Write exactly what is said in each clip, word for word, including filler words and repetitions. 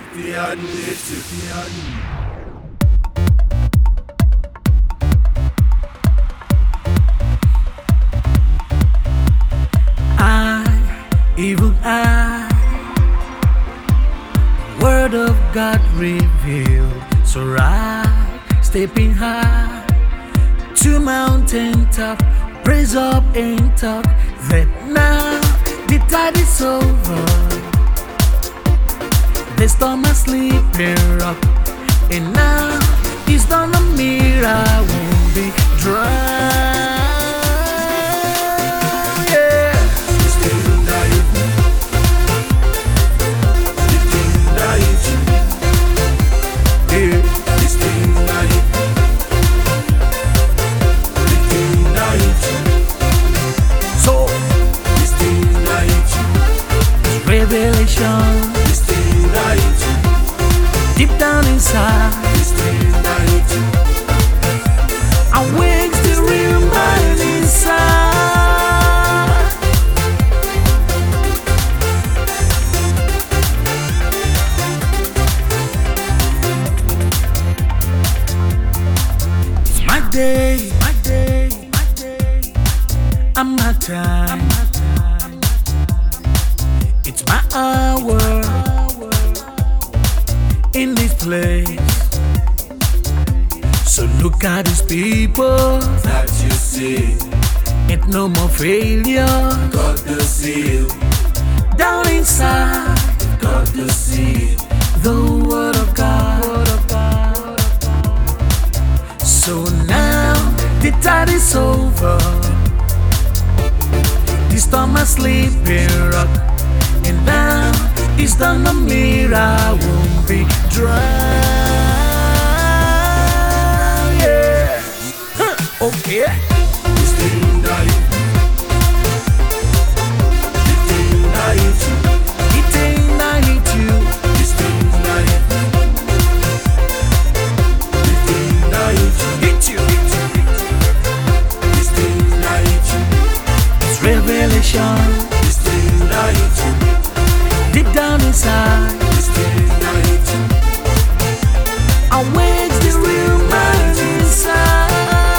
werden, lifted werden. Even I, Word of God revealed, so right, stepping high to mountain top, praise up and talk that now the tide is over. The storm is sleeping rock, and now it's done a mirror, I won't be dry. Revelation, this thing that you deep down inside, this thing that you awakes the real mind inside. It's my day, my day, my day, and my time. It's my hour in this place. So look at these people that you see. Ain't no more failure. Got the seal Down inside, got the seal. the word of God. So now the tide is over. The storm is sleeping rock, and now it's done a mirror, I won't be dry. Yeah. Huh. Okay. This thing that you the thing that you The thing that hit you, this thing that you the thing that you hit you, hit you. this thing that you It's revelation, this thing that you deep down inside, this thing that you awakes the real mind inside.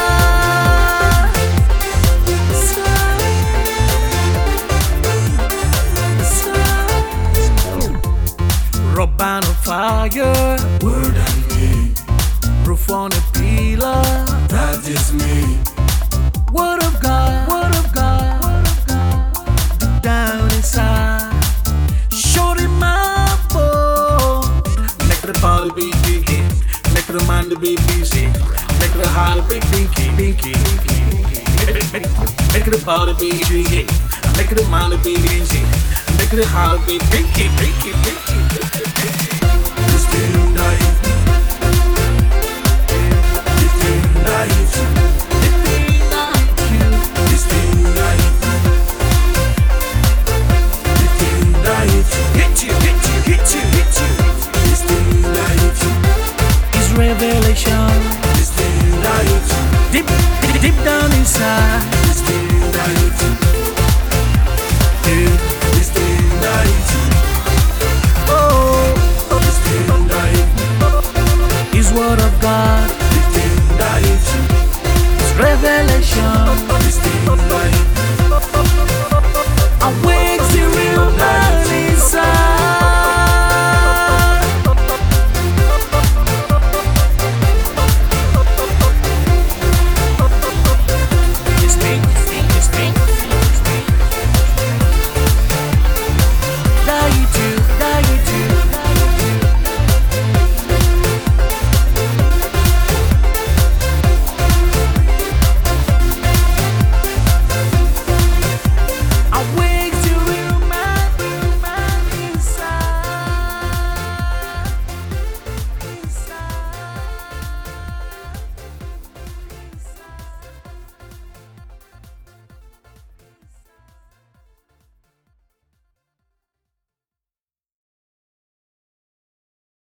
Rub on a fire, word on me, roof on a pillar. that is me. Word of God, word of God, word of God, deep down inside. Show them my phone. Make the party be biggie, make the mind be busy, make the heart be pinky, pinky, pinky. Make the party be biggie, make the mind be busy, make the heart be pinky, pinky, pinky. This thing that you the thing that you this thing that you the thing that you Hit you, hit you, hit you, hit you. this thing that you It's revelation, this thing that you deep, deep, deep down inside. this thing that you